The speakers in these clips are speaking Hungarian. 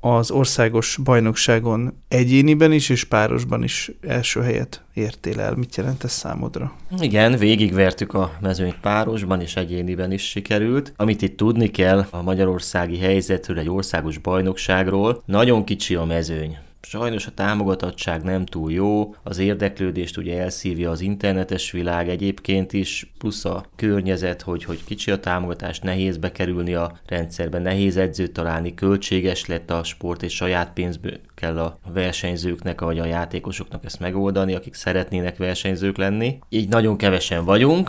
az országos bajnokságon egyéniben is és párosban is első helyet értél el. Mit jelent ez számodra? Igen, végigvertük a mezőnyt párosban, és egyéniben is sikerült. Amit itt tudni kell a magyarországi helyzetről, egy országos bajnokságról, nagyon kicsi a mezőny. Sajnos a támogatottság nem túl jó, az érdeklődést ugye elszívja az internetes világ egyébként is, plusz a környezet, hogy kicsi a támogatás, nehéz bekerülni a rendszerbe, nehéz edzőt találni, költséges lett a sport, és saját pénzből kell a versenyzőknek vagy a játékosoknak ezt megoldani, akik szeretnének versenyzők lenni. Így nagyon kevesen vagyunk,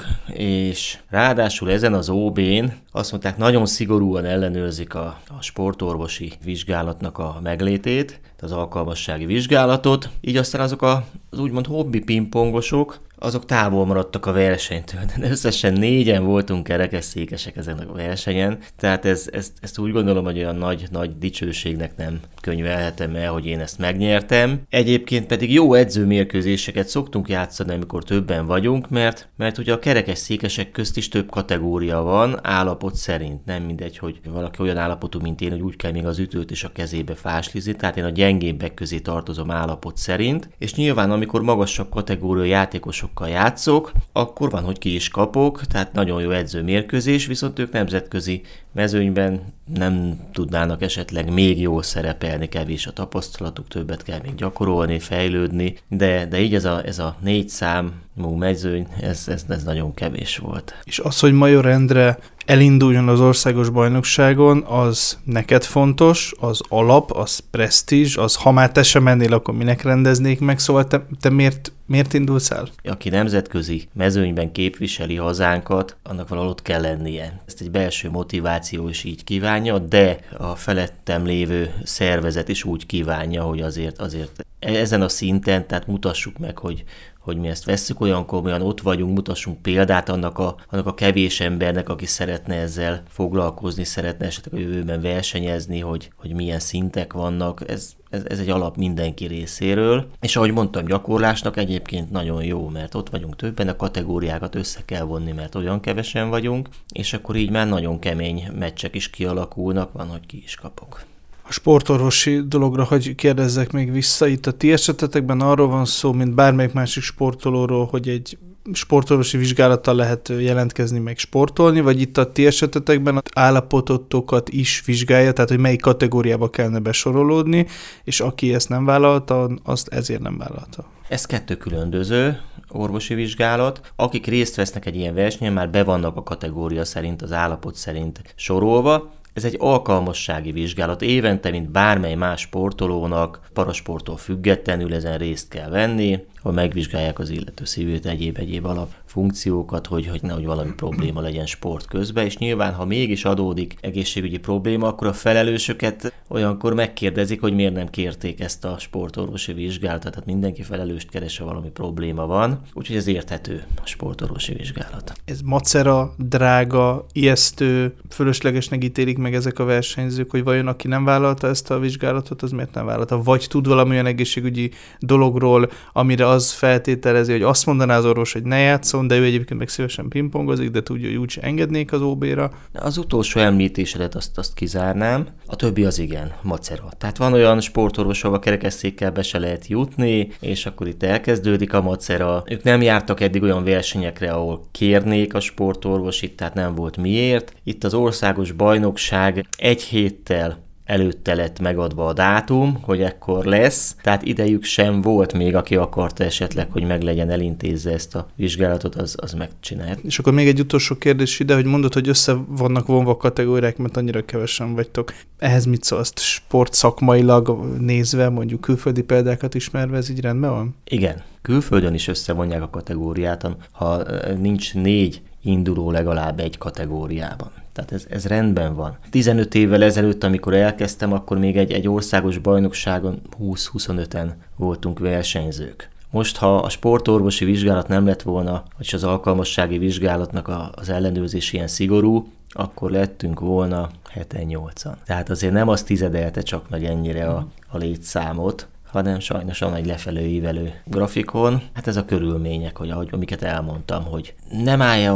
és ráadásul ezen az OB-n azt mondták, nagyon szigorúan ellenőrzik a sportorvosi vizsgálatnak a meglétét, az alkalmassági vizsgálatot, így aztán azok az úgymond hobbi pingpongosok, azok távol maradtak a versenytől. De összesen 4-en voltunk kerekesszékesek ezen a versenyen, tehát ezt úgy gondolom, hogy olyan nagy dicsőségnek nem könyvelhetem el, hogy én ezt megnyertem. Egyébként pedig jó edzőmérkőzéseket szoktunk játszani, amikor többen vagyunk, mert ugye a kerekesszékesek közt is több kategória van, állapot szerint. Nem mindegy, hogy valaki olyan állapotú, mint én, hogy úgy kell még az ütőt is a kezébe fáslizni, tehát én a gyengébbek közé tartozom állapot szerint, és nyilván amikor magasabb kategória játékosokkal játszok, akkor van, hogy ki is kapok, tehát nagyon jó edzőmérkőzés, viszont ők nemzetközi mezőnyben nem tudnának esetleg még jól szerepelni, kevés a tapasztalatuk, többet kell még gyakorolni, fejlődni, de így ez a 4 számú mezőny, ez nagyon kevés volt. És az, hogy Major Endre elinduljon az országos bajnokságon, az neked fontos, az alap, az presztízs, az ha már te sem mennél, akkor minek rendeznék meg, szóval te miért indulsz el? Aki nemzetközi mezőnyben képviseli hazánkat, annak valahol ott kell lennie. Ezt egy belső motiváció is így kívánja, de a felettem lévő szervezet is úgy kívánja, hogy azért ezen a szinten, tehát mutassuk meg, hogy mi ezt vesszük olyan komolyan, ott vagyunk, mutassunk példát annak a kevés embernek, aki szeretne ezzel foglalkozni, szeretne esetleg a jövőben versenyezni, hogy milyen szintek vannak. Ez egy alap mindenki részéről. És ahogy mondtam, gyakorlásnak egyébként nagyon jó, mert ott vagyunk többen, a kategóriákat össze kell vonni, mert olyan kevesen vagyunk, és akkor így már nagyon kemény meccsek is kialakulnak, van, hogy ki is kapok. A sportorvosi dologra, hogy kérdezzek még vissza, itt a ti esetetekben arról van szó, mint bármelyik másik sportolóról, hogy egy sportorvosi vizsgálattal lehet jelentkezni, meg sportolni, vagy itt a ti esetetekben az állapototokat is vizsgálja, tehát hogy melyik kategóriába kellene besorolódni, és aki ezt nem vállalta, azt ezért nem vállalta. Ez 2 különböző orvosi vizsgálat. Akik részt vesznek egy ilyen versenyen, már be vannak a kategória szerint, az állapot szerint sorolva. Ez egy alkalmassági vizsgálat. Évente, mint bármely más sportolónak, parasporttól függetlenül ezen részt kell venni, hogy megvizsgálják az illető szívét, egyéb alapfunkciókat, hogy nehogy valami probléma legyen sport közben, és nyilván, ha mégis adódik egészségügyi probléma, akkor a felelősöket olyankor megkérdezik, hogy miért nem kérték ezt a sportorvosi vizsgálatot, tehát mindenki felelőst keres, ha valami probléma van, úgyhogy ez érthető a sportorvosi vizsgálat. Ez macera, drága, ijesztő, fölöslegesnek ítélik meg ezek a versenyzők, hogy vajon aki nem vállalta ezt a vizsgálatot, az miért nem vállalta? Vagy tud valamilyen egészségügyi dologról, amire az feltételezi, hogy azt mondaná az orvos, hogy ne játszon, de ő egyébként meg szívesen pingpongozik, de tudja, hogy úgyse engednék az OB-ra. Az utolsó említésedet azt kizárnám, a többi az igen, macera. Tehát van olyan sportorvos, ahol a kerekesszékkel be se lehet jutni, és akkor itt elkezdődik a macera. Ők nem jártak eddig olyan versenyekre, ahol kérnék a sportorvosit, tehát nem volt miért. Itt az országos bajnokság 1 héttel előtte lett megadva a dátum, hogy ekkor lesz, tehát idejük sem volt még, aki akarta esetleg, hogy meg legyen elintézze ezt a vizsgálatot, az megcsinálhat. És akkor még egy utolsó kérdés ide, hogy mondod, hogy össze vannak vonva kategóriák, mert annyira kevesen vagytok. Ehhez mit szólsz? Sportszakmailag nézve, mondjuk külföldi példákat ismerve, ez így rendben van? Igen, külföldön is összevonják a kategóriát, ha nincs 4 induló legalább egy kategóriában. Tehát ez rendben van. 15 évvel ezelőtt, amikor elkezdtem, akkor még egy országos bajnokságon 20-25-en voltunk versenyzők. Most, ha a sportorvosi vizsgálat nem lett volna, vagy az alkalmassági vizsgálatnak az ellenőrzés ilyen szigorú, akkor lettünk volna 7-8-an. Tehát azért nem az tizedelte csak meg ennyire a létszámot, hanem sajnos a nagy lefelé ívelő grafikon. Hát ez a körülmények, hogy amiket elmondtam, hogy nem állja a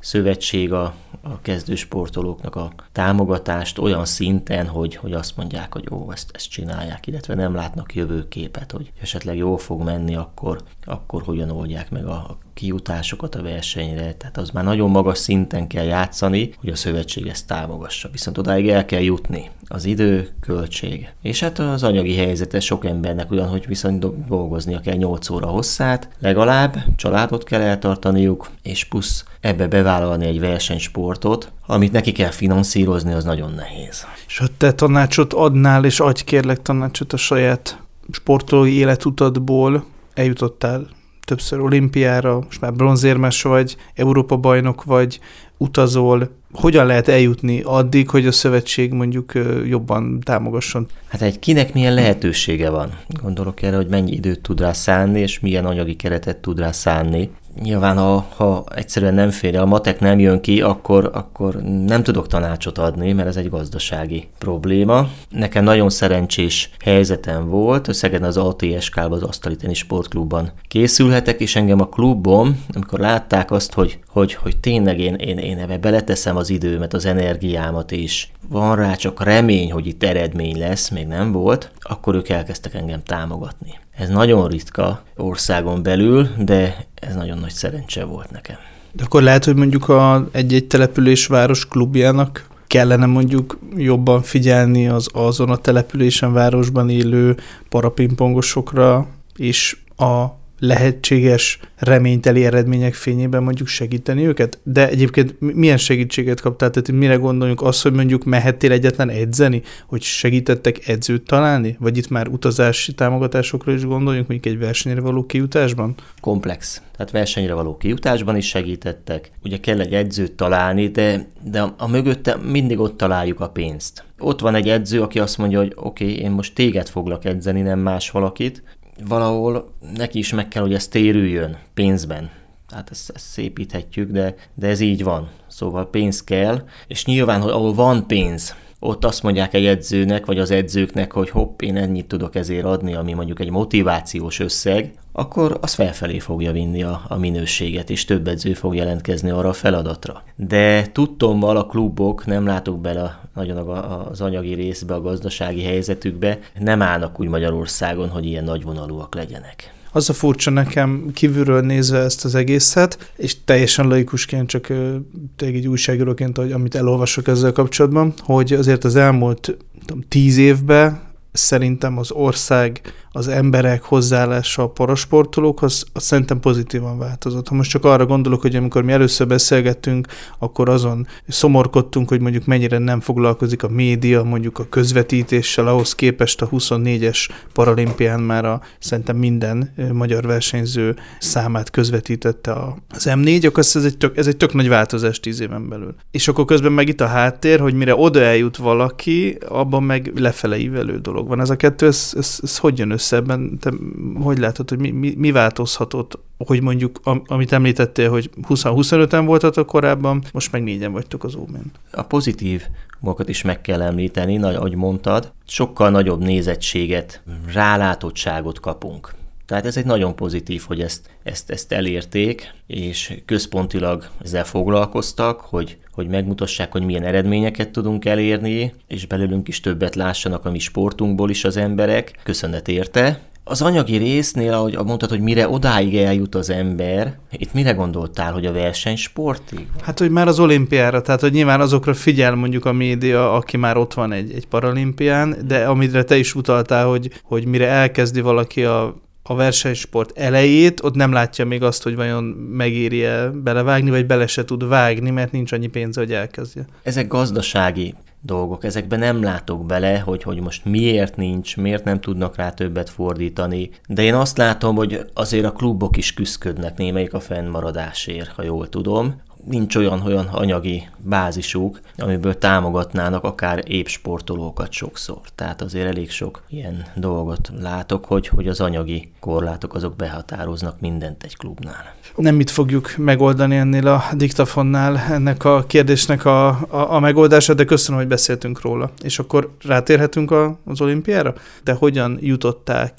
szövetség a kezdősportolóknak a támogatást olyan szinten, hogy azt mondják, hogy ezt csinálják, illetve nem látnak jövőképet, hogy esetleg jól fog menni, akkor hogyan oldják meg a kijutásokat a versenyre. Tehát az már nagyon magas szinten kell játszani, hogy a szövetség ezt támogassa. Viszont odáig el kell jutni. Az idő, költség. És hát az anyagi helyzete sok embernek olyan, hogy viszont dolgoznia kell 8 óra hosszát, legalább családot kell eltartaniuk, és plusz ebbe bevállalni egy versenysportot, amit neki kell finanszírozni, az nagyon nehéz. És ha te tanácsot adnál, és adj kérlek tanácsot a saját sportolói életutadból, eljutottál többször olimpiára, most már bronzérmes vagy, Európa-bajnok vagy, utazol, hogyan lehet eljutni addig, hogy a szövetség mondjuk jobban támogasson? Hát kinek milyen lehetősége van? Gondolok erre, hogy mennyi időt tud rá szánni, és milyen anyagi keretet tud rá szánni. Nyilván, ha egyszerűen nem fér, a matek nem jön ki, akkor nem tudok tanácsot adni, mert ez egy gazdasági probléma. Nekem nagyon szerencsés helyzetem volt, Szegeden az ATSK-ban, az Asztali Tenisz Sportklubban készülhetek, és engem a klubban, amikor látták azt, hogy tényleg én ebbe beleteszem az időmet, az energiámat, és van rá csak remény, hogy itt eredmény lesz, még nem volt, akkor ők elkezdtek engem támogatni. Ez nagyon ritka országon belül, de ez nagyon nagy szerencse volt nekem. De akkor lehet, hogy mondjuk egy település város klubjának kellene mondjuk jobban figyelni azon a településen, városban élő parapingpongosokra, és a lehetséges reményteli eredmények fényében mondjuk segíteni őket? De egyébként milyen segítséget kaptál? Tehát mire gondoljunk? Az, hogy mondjuk mehettél egyetlen edzeni? Hogy segítettek edzőt találni? Vagy itt már utazási támogatásokra is gondoljunk, mondjuk egy versenyre való kijutásban? Komplex. Tehát versenyre való kijutásban is segítettek. Ugye kell egy edzőt találni, de a mögötte mindig ott találjuk a pénzt. Ott van egy edző, aki azt mondja, hogy oké, én most téged foglak edzeni, nem más valakit. Valahol neki is meg kell, hogy ez térüljön pénzben. Tehát ezt szépíthetjük, de ez így van. Szóval pénz kell, és nyilván, hogy ahol van pénz, ott azt mondják egy edzőnek, vagy az edzőknek, hogy hopp, én ennyit tudok ezért adni, ami mondjuk egy motivációs összeg, akkor az felfelé fogja vinni a minőséget, és több edző fog jelentkezni arra a feladatra. De tudtommal a klubok, nem látok bele nagyon az anyagi részbe, a gazdasági helyzetükbe, nem állnak úgy Magyarországon, hogy ilyen nagyvonalúak legyenek. Az a furcsa nekem kívülről nézve ezt az egészet, és teljesen laikusként, csak egy újságíróként, amit elolvasok ezzel kapcsolatban, hogy azért az elmúlt 10 évben szerintem az ország, az emberek hozzáállása a parasportolókhoz, az szerintem pozitívan változott. Ha most csak arra gondolok, hogy amikor mi először beszélgettünk, akkor azon szomorkodtunk, hogy mondjuk mennyire nem foglalkozik a média, mondjuk a közvetítéssel, ahhoz képest a 24-es paralimpián már szerintem minden magyar versenyző számát közvetítette az M4, akkor ez egy tök nagy változás 10 éven belül. És akkor közben meg itt a háttér, hogy mire oda eljut valaki, abban meg lefele ívelő dolog van. Ez a kettő, ez hogy jön össze ebben? Te hogy látod, hogy mi változhatott, hogy mondjuk, amit említettél, hogy 20-25-en voltatok korábban, most meg 4-en vagytok az Ómén. A pozitív dolgokat is meg kell említeni, ahogy mondtad, sokkal nagyobb nézettséget, rálátottságot kapunk. Tehát ez egy nagyon pozitív, hogy ezt elérték, és központilag ezzel foglalkoztak, hogy megmutassák, hogy milyen eredményeket tudunk elérni, és belőlünk is többet lássanak a mi sportunkból is az emberek. Köszönet érte. Az anyagi résznél, ahogy mondtad, hogy mire odáig eljut az ember, itt mire gondoltál, hogy a versenysportig? Hát, hogy már az olimpiára, tehát, hogy nyilván azokra figyel mondjuk a média, aki már ott van egy paralimpián, de amire te is utaltál, hogy mire elkezdi valaki a versenysport elejét, ott nem látja még azt, hogy vajon megéri-e belevágni, vagy bele se tud vágni, mert nincs annyi pénze, hogy elkezdje. Ezek gazdasági dolgok, ezekben nem látok bele, hogy most miért nincs, miért nem tudnak rá többet fordítani, de én azt látom, hogy azért a klubok is küszködnek némelyik a fennmaradásért, ha jól tudom. Nincs olyan anyagi bázisuk, amiből támogatnának akár épp sportolókat sokszor. Tehát azért elég sok ilyen dolgot látok, hogy az anyagi korlátok azok behatároznak mindent egy klubnál. Nem mit fogjuk megoldani ennél a diktafonnál, ennek a kérdésnek a megoldása, de köszönöm, hogy beszéltünk róla. És akkor rátérhetünk az olimpiára? De hogyan jutottál ki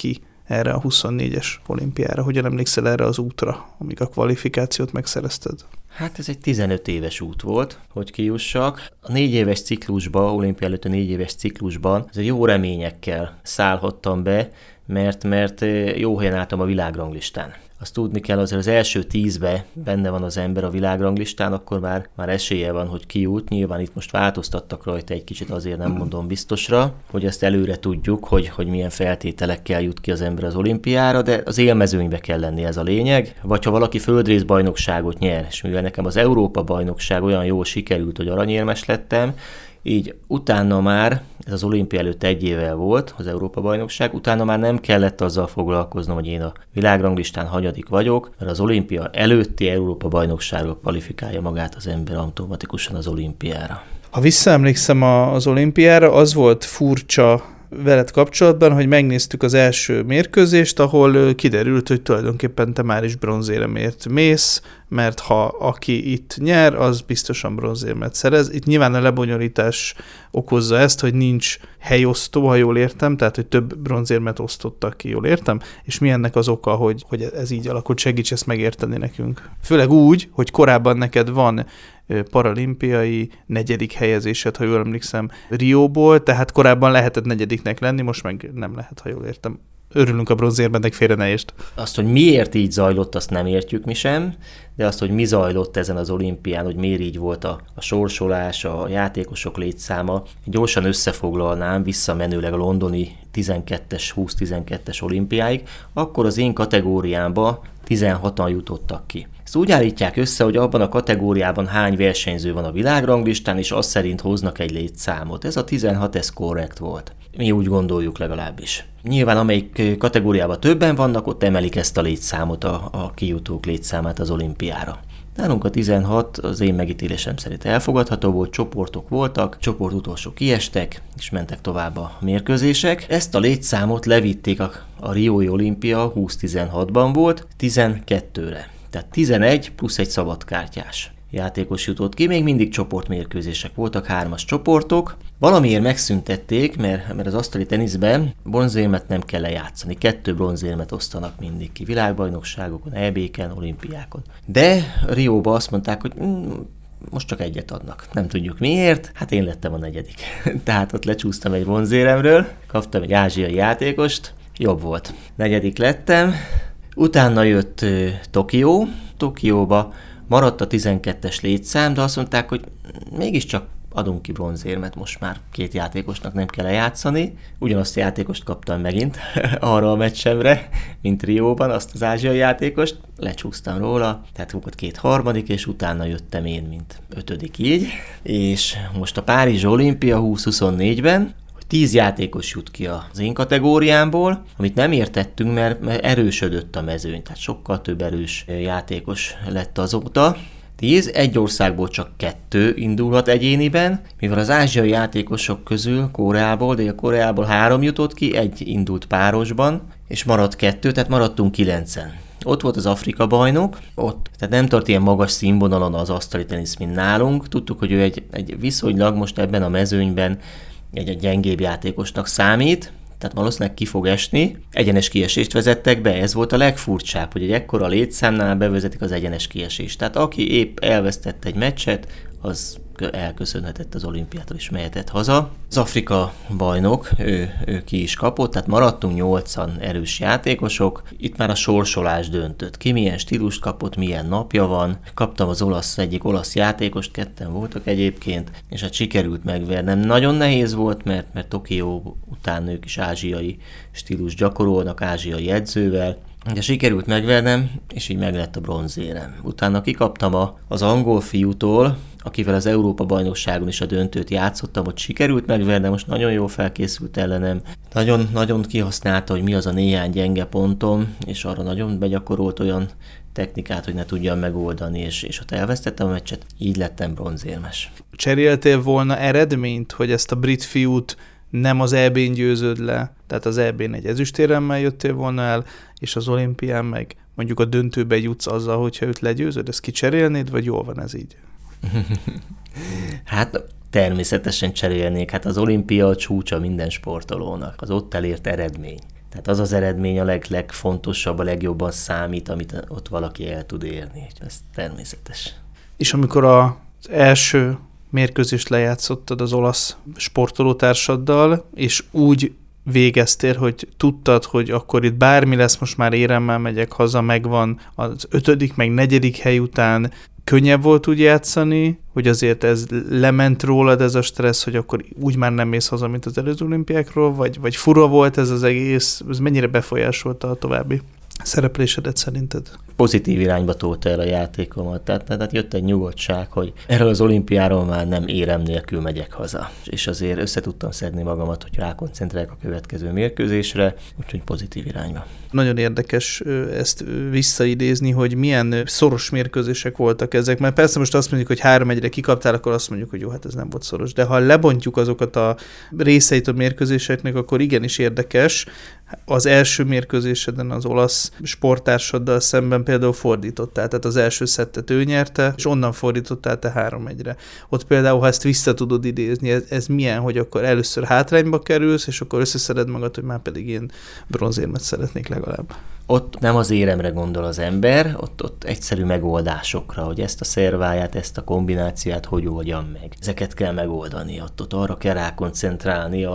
erre a 24-es olimpiára? Hogyan emlékszel erre az útra, amíg a kvalifikációt megszerezted? Hát ez egy 15 éves út volt, hogy kijussak. A 4 éves ciklusban, olimpia előtt a 4 éves ciklusban ez jó reményekkel szállhattam be, mert jó helyen álltam a világranglistán. Azt tudni kell, azért az első 10-be benne van az ember a világranglistán, akkor már esélye van, hogy kijut. Nyilván itt most változtattak rajta egy kicsit, azért nem mondom biztosra, hogy ezt előre tudjuk, hogy milyen feltételekkel jut ki az ember az olimpiára, de az élmezőnybe kell lenni, ez a lényeg. Vagy ha valaki földrészbajnokságot nyer, és mivel nekem az Európa-bajnokság olyan jól sikerült, hogy aranyérmes lettem, így utána már, ez az olimpia előtt 1 évvel volt, az Európa-bajnokság, utána már nem kellett azzal foglalkoznom, hogy én a világranglistán hanyadik vagyok, mert az olimpia előtti Európa-bajnokságra kvalifikálja magát az ember automatikusan az olimpiára. Ha visszaemlékszem az olimpiára, az volt furcsa veled kapcsolatban, hogy megnéztük az első mérkőzést, ahol kiderült, hogy tulajdonképpen te már is bronzéremért mész, mert ha aki itt nyer, az biztosan bronzérmet szerez. Itt nyilván a lebonyolítás okozza ezt, hogy nincs helyosztó, ha jól értem, tehát hogy több bronzérmet osztottak ki, jól értem, és mi ennek az oka, hogy ez így alakult, segíts ezt megérteni nekünk. Főleg úgy, hogy korábban neked van paralimpiai 4. helyezésed, ha jól emlékszem, Rióból, tehát korábban lehetett 4. lenni, most meg nem lehet, ha jól értem. Örülünk a bronzérmednek, félre ne értsd. Azt, hogy miért így zajlott, azt nem értjük mi sem, de azt, hogy mi zajlott ezen az olimpián, hogy miért így volt a sorsolás, a játékosok létszáma, gyorsan összefoglalnám visszamenőleg a londoni 12-es, 20-12-es olimpiáig, akkor az én kategóriámba 16-an jutottak ki. Ezt úgy állítják össze, hogy abban a kategóriában hány versenyző van a világranglistán, és azt szerint hoznak egy létszámot. Ez a 16, ez korrekt volt. Mi úgy gondoljuk legalábbis. Nyilván amelyik kategóriában többen vannak, ott emelik ezt a létszámot, a kijutók létszámát az olimpiára. Nálunk a 16 az én megítélésem szerint elfogadható volt, csoportok voltak, csoport utolsó kiestek, és mentek tovább a mérkőzések. Ezt a létszámot levitték a Riói olimpia 2016-ban volt 12-re. Tehát 11 plusz egy szabadkártyás játékos jutott ki, még mindig csoportmérkőzések voltak, 3-as csoportok. Valamiért megszüntették, mert az asztali teniszben bronzérmet nem kell lejátszani. 2 bronzérmet osztanak mindig ki világbajnokságokon, EB-ken, olimpiákon. De Rióba azt mondták, hogy most csak 1 adnak. Nem tudjuk miért, hát én lettem a 4. Tehát ott lecsúsztam egy bronzéremről, kaptam egy ázsiai játékost, jobb volt. 4. lettem, utána jött Tokió. Tokióba maradt a 12-es létszám, de azt mondták, hogy mégiscsak adunk ki bronzérmet, most már 2 játékosnak nem kell lejátszani. Ugyanazt a játékost kaptam megint arra a meccsemre, mint Rióban, azt az ázsiai játékost, lecsúsztam róla, tehát volt 2 harmadik, és utána jöttem én, mint 5. így. És most a Párizsi olimpia 2024-ben 10 játékos jut ki az én kategóriámból, amit nem értettünk, mert erősödött a mezőny, tehát sokkal több erős játékos lett azóta. 10, egy országból csak 2 indulhat egyéniben, mivel az ázsiai játékosok közül Koreából, Dél-Koreából 3 jutott ki, 1 indult párosban, és maradt 2, tehát maradtunk 9-en. Ott volt az Afrika bajnok, tehát nem tart ilyen magas színvonalon az asztali tenisz, mint nálunk. Tudtuk, hogy ő egy viszonylag most ebben a mezőnyben egy gyengébb játékosnak számít, tehát valószínűleg ki fog esni. Egyenes kiesést vezettek be, ez volt a legfurcsább, hogy egy ekkora létszámnál bevezetik az egyenes kiesést. Tehát aki épp elvesztett egy meccset, az elköszönhetett az olimpiától és mehetett haza. Az Afrika bajnok, ő ki is kapott, tehát maradtunk 8-an erős játékosok. Itt már a sorsolás döntött. Ki milyen stílust kapott, milyen napja van. Kaptam az egyik olasz játékost, 2 voltak egyébként, és hát sikerült megvernem. Nagyon nehéz volt, mert Tokió után ők is ázsiai stílus gyakorolnak, ázsiai edzővel. De sikerült megvernem, és így meglett a bronzérem. Utána kikaptam az angol fiútól, akivel az Európa-bajnokságon is a döntőt játszottam, hogy sikerült megvernem, most nagyon jól felkészült ellenem. Nagyon kihasználta, hogy mi az a néhány gyenge pontom, és arra nagyon begyakorolt olyan technikát, hogy ne tudjam megoldani, és ott elvesztettem a meccset, így lettem bronzérmes. Cseréltél volna eredményt, hogy ezt a brit fiút nem az EB-n győzöd le, tehát az EB-n egy ezüstéremmel jöttél volna el, és az olimpián meg mondjuk a döntőbe jutsz azzal, hogyha őt legyőzöd, ezt kicserélnéd, vagy jól van ez így? Hát természetesen cserélnék, hát az olimpia a csúcsa minden sportolónak, az ott elért eredmény. Tehát az az eredmény a legfontosabb, a legjobban számít, amit ott valaki el tud érni. Ez természetes. És amikor az első mérkőzést lejátszottad az olasz sportolótársaddal, és úgy végeztél, hogy tudtad, hogy akkor itt bármi lesz, most már éremmel megyek haza, megvan az 5., meg 4. hely után, könnyebb volt úgy játszani, hogy azért ez lement rólad ez a stressz, hogy akkor úgy már nem mész haza, mint az előző olimpiákról, vagy fura volt ez az egész, ez mennyire befolyásolta a további szereplésedet szerinted? Pozitív irányba tolta el a játékomat, tehát jött egy nyugodtság, hogy erről az olimpiáról már nem érem nélkül megyek haza. És azért össze tudtam szedni magamat, hogy rákoncentrálják a következő mérkőzésre, úgyhogy pozitív irányba. Nagyon érdekes ezt visszaidézni, hogy milyen szoros mérkőzések voltak ezek, mert persze most azt mondjuk, hogy 3-1-re kikaptál, akkor azt mondjuk, hogy jó, hát ez nem volt szoros. De ha lebontjuk azokat a részeit a mérkőzéseknek, akkor igenis érdekes. Az első mérkőzéseden az olasz sporttársaddal szemben például fordítottál, tehát az első szettet ő nyerte, és onnan fordítottál te 3-1-re. Ott például, ha ezt vissza tudod idézni, ez milyen, hogy akkor először hátrányba kerülsz, és akkor összeszeded magad, hogy már pedig én bronzérmet szeretnék legalább. Ott nem az éremre gondol az ember, ott egyszerű megoldásokra, hogy ezt a szerváját, ezt a kombinációt hogy oldjam meg. Ezeket kell megoldani, ott arra kell rákoncentrálni,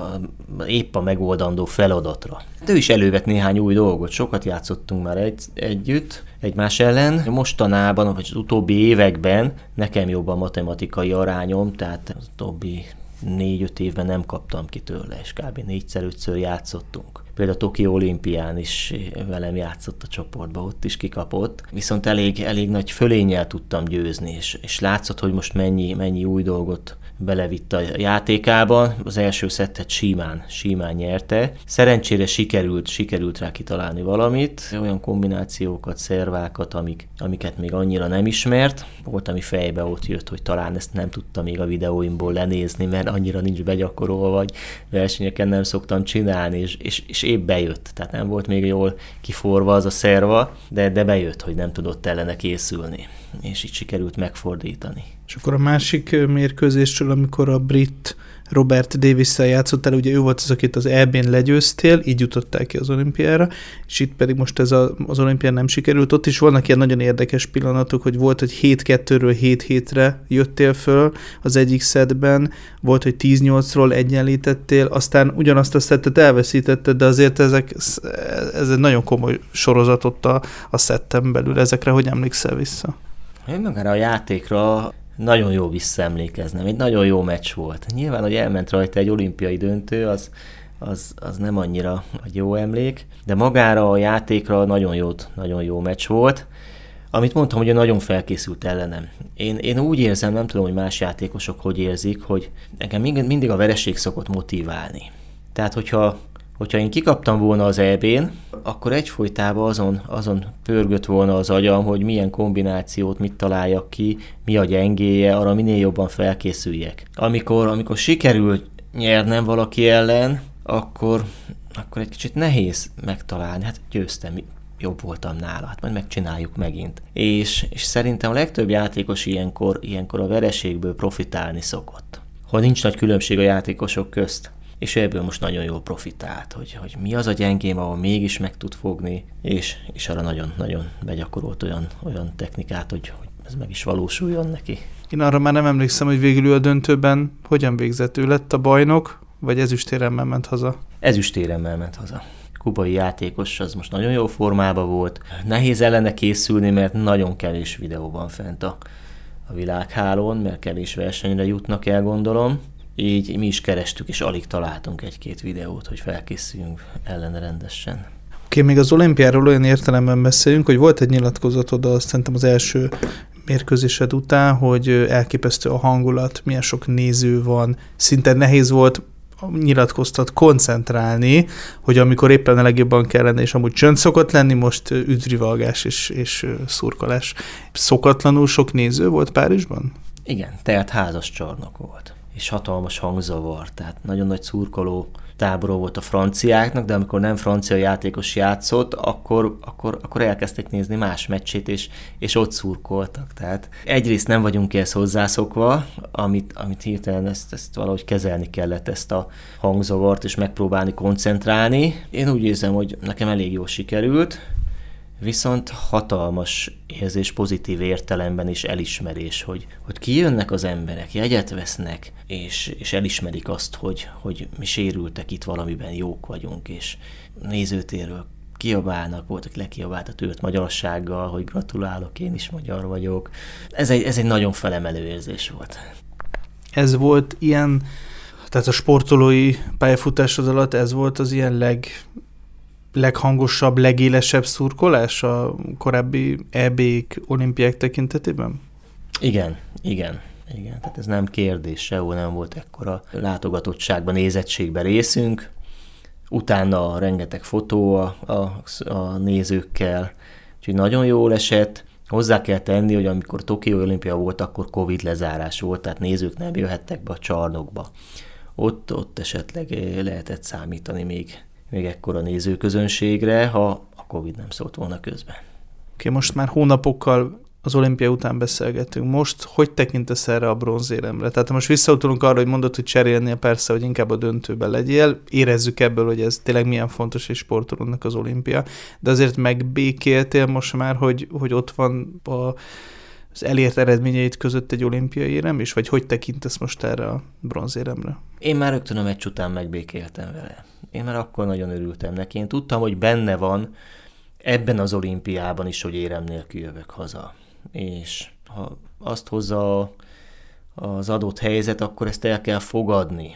épp a megoldandó feladatra. Ő is elővett néhány új dolgot, sokat játszottunk már együtt, egymás ellen. Mostanában, vagy az utóbbi években nekem jobb a matematikai arányom, tehát az utóbbi 4-5 évben nem kaptam ki tőle, és kb. 4-5-ször játszottunk. Például a Tokió olimpián is velem játszott a csoportba, ott is kikapott. Viszont elég nagy fölénnyel tudtam győzni, és látszott, hogy most mennyi új dolgot belevitt a játékába. Az első szettet simán nyerte. Szerencsére sikerült rá kitalálni valamit, olyan kombinációkat, szervákat, amiket még annyira nem ismert. Volt, ami fejbe ott jött, hogy talán ezt nem tudtam még a videóimból lenézni, mert annyira nincs begyakorolva, vagy versenyeken nem szoktam csinálni, és épp bejött. Tehát nem volt még jól kiforva az a szerva, de bejött, hogy nem tudott ellene készülni. És így sikerült megfordítani. És akkor a másik mérkőzésről, amikor a brit Robert Davis-szel játszottál, ugye ő volt az, akit az EB-n legyőztél, így jutottál ki az olimpiára, és itt pedig most ez az olimpián nem sikerült. Ott is vannak ilyen nagyon érdekes pillanatok, hogy volt, hogy 7-2-ről 7-7-re jöttél föl az egyik szettben, volt, hogy 10-8-ról egyenlítettél, aztán ugyanazt a szettet elveszítetted, de azért ez egy nagyon komoly sorozatot a szetten belül. Ezekre hogy emlékszel vissza? Én magára a játékra nagyon jó visszaemlékeznem. Egy nagyon jó meccs volt. Nyilván, hogy elment rajta egy olimpiai döntő, az nem annyira egy jó emlék, de magára a játékra nagyon jó meccs volt. Amit mondtam, hogy nagyon felkészült ellenem. Én úgy érzem, nem tudom, hogy más játékosok hogy érzik, hogy nekem mindig a vereség szokott motiválni. Tehát, hogyha én kikaptam volna az EB-n, akkor egyfolytában azon pörgött volna az agyam, hogy milyen kombinációt, mit találjak ki, mi a gyengéje, arra minél jobban felkészüljek. Amikor sikerült nyernem valaki ellen, akkor egy kicsit nehéz megtalálni. Hát győztem, jobb voltam nála, hát majd megcsináljuk megint. És szerintem a legtöbb játékos ilyenkor a vereségből profitálni szokott. Ha nincs nagy különbség a játékosok közt. És ebből most nagyon jól profitált, hogy mi az a gyengém, ahol mégis meg tud fogni, és arra nagyon-nagyon begyakorolt olyan technikát, hogy ez meg is valósuljon neki. Én arra már nem emlékszem, hogy végül a döntőben hogyan végzett, ő lett a bajnok, vagy ezüstéremmel ment haza? Ezüstéremmel ment haza. Kubai játékos, az most nagyon jó formában volt. Nehéz ellene készülni, mert nagyon kevés videó van fent a világhálón, mert kevés versenyre jutnak el, gondolom. Így mi is kerestük, és alig találtunk egy-két videót, hogy felkészüljünk ellene rendesen. Oké, még az olimpiáról olyan értelemben beszéljünk, hogy volt egy nyilatkozatod, azt szerintem az első mérkőzésed után, hogy elképesztő a hangulat, milyen sok néző van, szinte nehéz volt, nyilatkoztat koncentrálni, hogy amikor éppen a legjobban kellene, és amúgy csönd szokott lenni, most üdvrivalgás és szurkolás. Szokatlanul sok néző volt Párizsban? Igen, tehát házas csarnok volt. És hatalmas hangzavar, tehát nagyon nagy szurkoló tábora volt a franciáknak, de amikor nem francia játékos játszott, akkor elkezdték nézni más meccsét, és ott szurkoltak. Tehát egyrészt nem vagyunk ehhez hozzászokva, amit hirtelen ezt valahogy kezelni kellett, ezt a hangzavart, és megpróbálni koncentrálni. Én úgy érzem, hogy nekem elég jól sikerült, viszont hatalmas érzés pozitív értelemben is elismerés, hogy kijönnek az emberek, jegyet vesznek, és elismerik azt, hogy mi sérültek itt valamiben, jók vagyunk, és nézőtérről kiabálnak, volt, aki lekiabált a tőlt magyarsággal, hogy gratulálok, én is magyar vagyok. Ez egy nagyon felemelő érzés volt. Ez volt ilyen, tehát a sportolói pályafutásod alatt ez volt az ilyen leghangosabb, legélesebb szurkolás a korábbi EB-k, olimpiák tekintetében? Igen. Tehát ez nem kérdés, sehol nem volt ekkora látogatottságban, nézettségben részünk. Utána rengeteg fotó a nézőkkel, úgyhogy nagyon jól esett. Hozzá kell tenni, hogy amikor Tokió olimpia volt, akkor Covid lezárás volt, tehát nézők nem jöhettek be a csarnokba. Ott esetleg lehetett számítani még ekkora nézőközönségre, ha a Covid nem szólt volna közben. Oké, most már hónapokkal az olimpia után beszélgetünk. Most hogy tekintesz erre a bronzéremre? Tehát ha most visszautolunk arra, hogy mondod, hogy cserélnél, persze, hogy inkább a döntőben legyél. Érezzük ebből, hogy ez tényleg milyen fontos és sportolónak az olimpia. De azért megbékéltél most már, hogy ott van az elért eredményeit között egy olimpiai érem is? Vagy hogy tekintesz most erre a bronzéremre? Én már rögtön a meccs után megbékéltem vele. Én már akkor nagyon örültem neki. Én tudtam, hogy benne van ebben az olimpiában is, hogy érem nélkül jövök haza. És ha azt hozza az adott helyzet, akkor ezt el kell fogadni.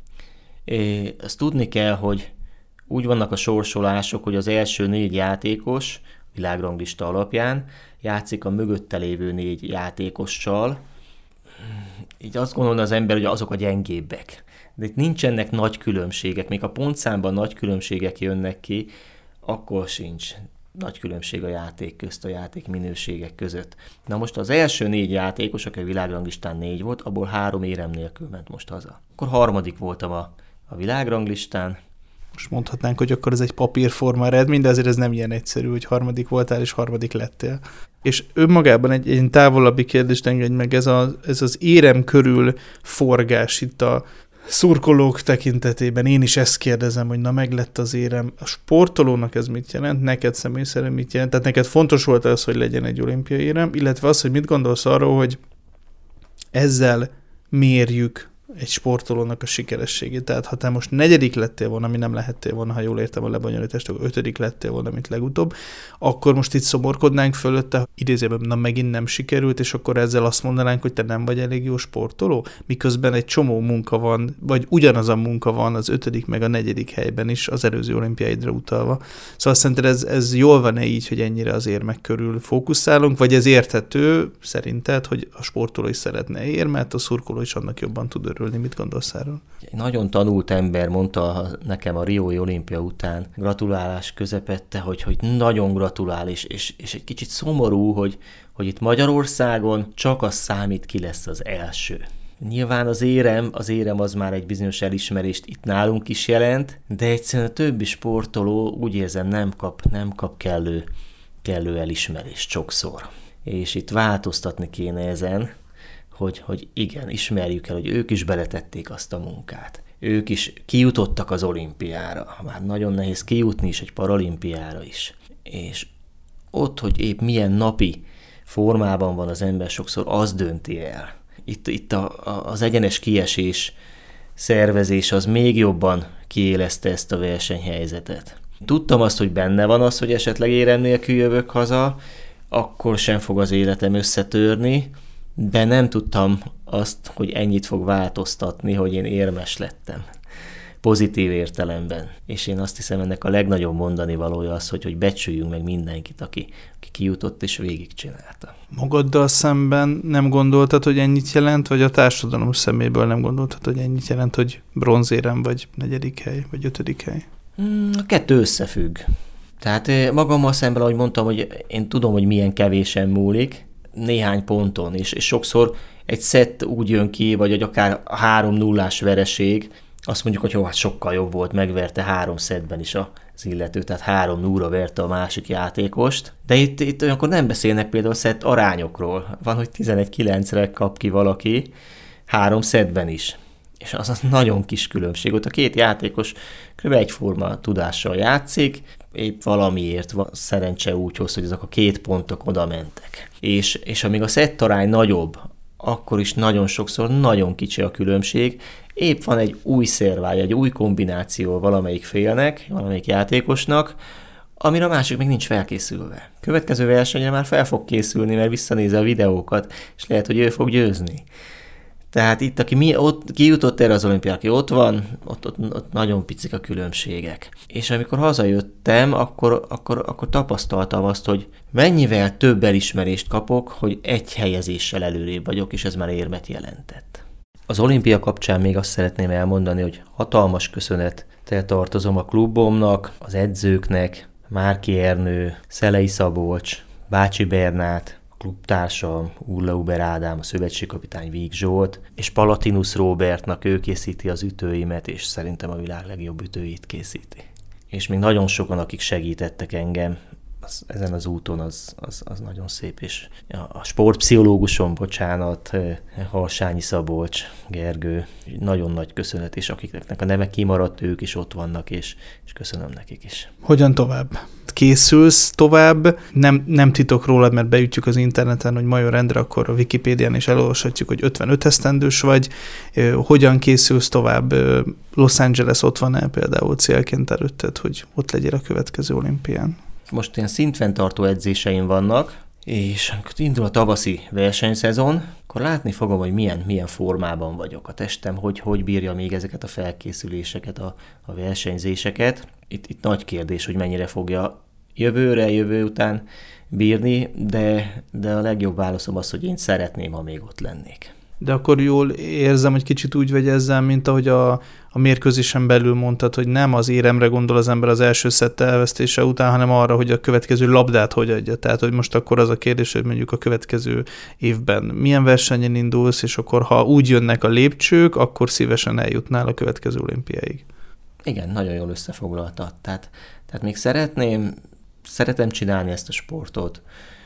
Ezt tudni kell, hogy úgy vannak a sorsolások, hogy az első 4 játékos világranglista alapján játszik a mögötte lévő 4 játékossal. Így azt gondolna az ember, hogy azok a gyengébbek. De itt nincsenek nagy különbségek. Még a pontszámban nagy különbségek jönnek ki, akkor sincs nagy különbség a játék közt, a játék minőségek között. Na most az első 4 játékos, aki a világranglistán 4 volt, abból 3 érem nélkül ment most haza. Akkor 3. voltam a világranglistán. Most mondhatnánk, hogy akkor ez egy papírforma eredmény, de azért ez nem ilyen egyszerű, hogy 3. voltál és 3. lettél. És önmagában egy távolabbi kérdést engedj meg, ez az érem körül forgás itt a szurkolók tekintetében. Én is ezt kérdezem, hogy na meglett az érem. A sportolónak ez mit jelent? Neked személy szerint mit jelent? Tehát neked fontos volt az, hogy legyen egy olimpiai érem, illetve az, hogy mit gondolsz arról, hogy ezzel mérjük egy sportolónak a sikerességét. Tehát ha te most 4. lettél volna, ami nem lehettél volna, ha jól értem a lebonyolítást, akkor 5. lettél volna, mint legutóbb, akkor most itt szomorkodnánk fölötte, idézőben, na megint nem sikerült, és akkor ezzel azt mondanánk, hogy te nem vagy elég jó sportoló, miközben egy csomó munka van, vagy ugyanaz a munka van az 5. meg a 4. helyben is, az előző olimpiáidra utalva. Szóval szerinted ez jól van-e így, hogy ennyire az érmek körül fókuszálunk, vagy ez érthető szerinted, hogy a sportoló is szeretne érmet, a szurkoló is annak jobban tud örülni? Mit gondolsz erről? Egy nagyon tanult ember mondta nekem a Riói olimpia után gratulálás közepette, hogy nagyon gratulál, és egy kicsit szomorú, hogy itt Magyarországon csak az számít, ki lesz az első. Nyilván az érem az már egy bizonyos elismerést itt nálunk is jelent, de egyszerűen a többi sportoló úgy érzem nem kap kellő elismerést sokszor. És itt változtatni kéne ezen, hogy igen, ismerjük el, hogy ők is beletették azt a munkát. Ők is kijutottak az olimpiára. Már nagyon nehéz kijutni is egy paralimpiára is. És ott, hogy épp milyen napi formában van az ember, sokszor az dönti el. Itt az egyenes kiesés szervezés az még jobban kiélezte ezt a versenyhelyzetet. Tudtam azt, hogy benne van az, hogy esetleg érem nélkül jövök haza, akkor sem fog az életem összetörni, de nem tudtam azt, hogy ennyit fog változtatni, hogy én érmes lettem. Pozitív értelemben. És én azt hiszem, ennek a legnagyobb mondani valója az, hogy becsüljünk meg mindenkit, aki kijutott és végigcsinálta. Magaddal szemben nem gondoltad, hogy ennyit jelent, vagy a társadalom szeméből nem gondoltad, hogy ennyit jelent, hogy bronzérem, vagy 4. hely, vagy 5. hely? A kettő összefügg. Tehát magammal szemben, ahogy mondtam, hogy én tudom, hogy milyen kevésen múlik, néhány ponton, és sokszor egy szett úgy jön ki, vagy akár 3-0-ás vereség, Azt mondjuk, hogy hát sokkal jobb volt, megverte 3 szettben is az illető, tehát 3-0-ra verte a másik játékost. De itt olyankor nem beszélnek például szett arányokról. Van, hogy 11-9-re kap ki valaki 3 szettben is. És az nagyon kis különbség. Ott a két játékos kb. Egyforma tudással játszik, épp valamiért szerencse úgy hoz, hogy azok a 2 pontok oda mentek. És amíg a szettarány nagyobb, akkor is nagyon sokszor nagyon kicsi a különbség. Épp van egy új szervály, egy új kombináció valamelyik félnek, valamelyik játékosnak, amire a másik még nincs felkészülve. Következő versenyre már fel fog készülni, mert visszanézi a videókat, és lehet, hogy ő fog győzni. Tehát itt, ki jutott erre az olimpiára, aki ott van, ott nagyon picik a különbségek. És amikor hazajöttem, akkor tapasztaltam azt, hogy mennyivel több elismerést kapok, hogy egy helyezéssel előrébb vagyok, és ez már érmet jelentett. Az olimpia kapcsán még azt szeretném elmondani, hogy hatalmas köszönettel tartozom a klubomnak, az edzőknek, Márki Ernő, Szelei Szabolcs, Bácsi Bernát, klubtársam, Ulla-Uber Ádám, a szövetségkapitány Víg Zsolt, és Palatinus Róbertnak, ő készíti az ütőimet, és szerintem a világ legjobb ütőit készíti. És még nagyon sokan, akik segítettek engem ezen az úton, az nagyon szép, és a sportpszichológusom, bocsánat, Harsányi Szabolcs, Gergő, nagyon nagy köszönet, és akiknek a neve kimaradt, ők is ott vannak, és köszönöm nekik is. Hogyan tovább? Készülsz tovább? Nem titok rólad, mert beütjük az interneten, hogy Major Endre, akkor a Wikipédián is elolvashatjuk, hogy 55 esztendős vagy. Hogyan készülsz tovább? Los Angeles ott van-e például célként előtted, hogy ott legyél a következő olimpián? Most ilyen szintfenntartó edzéseim vannak, és amikor indul a tavaszi versenyszezon, akkor látni fogom, hogy milyen formában vagyok. A testem hogy bírja még ezeket a felkészüléseket, a versenyzéseket. Itt nagy kérdés, hogy mennyire fogja jövő után bírni, de a legjobb válaszom az, hogy én szeretném, ha még ott lennék. De akkor jól érzem, hogy kicsit úgy vagy ezzel, mint ahogy a mérkőzésen belül mondtad, hogy nem az éremre gondol az ember az első szett elvesztése után, hanem arra, hogy a következő labdát hogy adja. Tehát, hogy most akkor az a kérdés, hogy mondjuk a következő évben milyen versenyen indulsz, és akkor ha úgy jönnek a lépcsők, akkor szívesen eljutnál a következő olimpiáig. Igen, nagyon jól összefoglaltad. Tehát még szeretem csinálni ezt a sportot,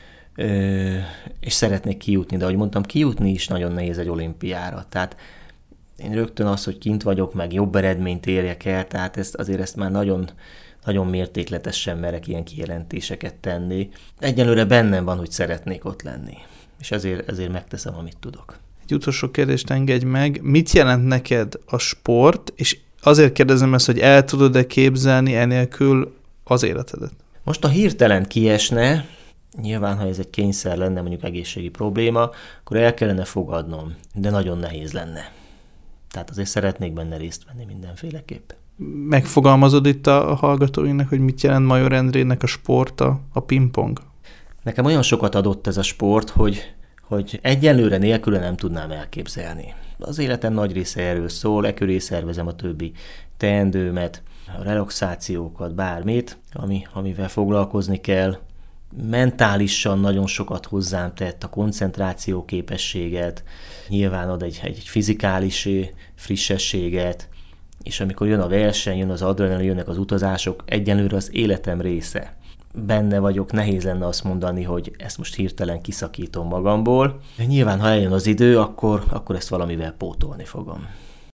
és szeretnék kijutni, de ahogy mondtam, kijutni is nagyon nehéz egy olimpiára. Tehát én rögtön az, hogy kint vagyok, meg jobb eredményt érjek el, tehát ezt már nagyon, nagyon mértékletesen merek ilyen kijelentéseket tenni. Egyelőre bennem van, hogy szeretnék ott lenni, és ezért megteszem, amit tudok. Egy utolsó kérdést engedj meg. Mit jelent neked a sport, és azért kérdezem ezt, hogy el tudod-e képzelni enélkül az életedet? Most a hirtelen kiesne, nyilván, ha ez egy kényszer lenne, mondjuk egészségi probléma, akkor el kellene fogadnom, de nagyon nehéz lenne. Tehát azért szeretnék benne részt venni mindenféleképpen. Megfogalmazod itt a hallgatóinknak, hogy mit jelent Major Endrének a sport, a pingpong? Nekem olyan sokat adott ez a sport, hogy egyelőre nélküle nem tudnám elképzelni. Az életem nagy része erről szól, köré szervezem a többi teendőmet, a relaxációkat, bármit, amivel foglalkozni kell. Mentálisan nagyon sokat hozzám tett, a koncentráció képességet, nyilván ad egy fizikális frissességet, és amikor jön a verseny, jön az adrenalin, jönnek az utazások, egyenlőre az életem része. Benne vagyok, nehéz lenne azt mondani, hogy ezt most hirtelen kiszakítom magamból. De nyilván, ha eljön az idő, akkor ezt valamivel pótolni fogom.